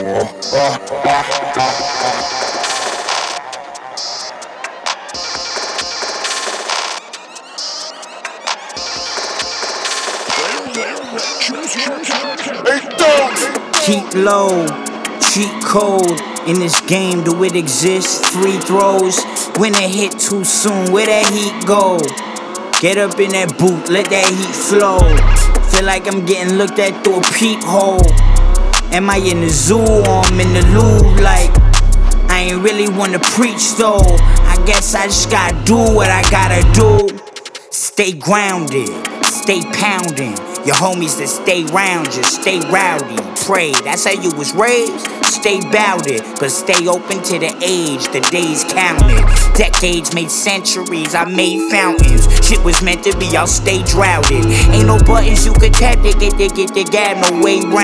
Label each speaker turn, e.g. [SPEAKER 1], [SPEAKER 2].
[SPEAKER 1] Keep low, cheat code. In this game, do it exist? Free throws. When it hit too soon, where that heat go? Get up in that boot, let that heat flow. Feel like I'm getting looked at through a peephole. Am I in the zoo or I'm in the Louvre? Like, I ain't really wanna preach though. I guess I just gotta do what I gotta do. Stay grounded, stay pounding. Your homies that stay round you, stay rowdy. Pray, that's how you was raised. Stay bout it, but stay open to the age. The days counted, decades made centuries. I made fountains. Shit was meant to be, I'll stay droughted. Ain't no buttons you could tap to get the gab, no way round.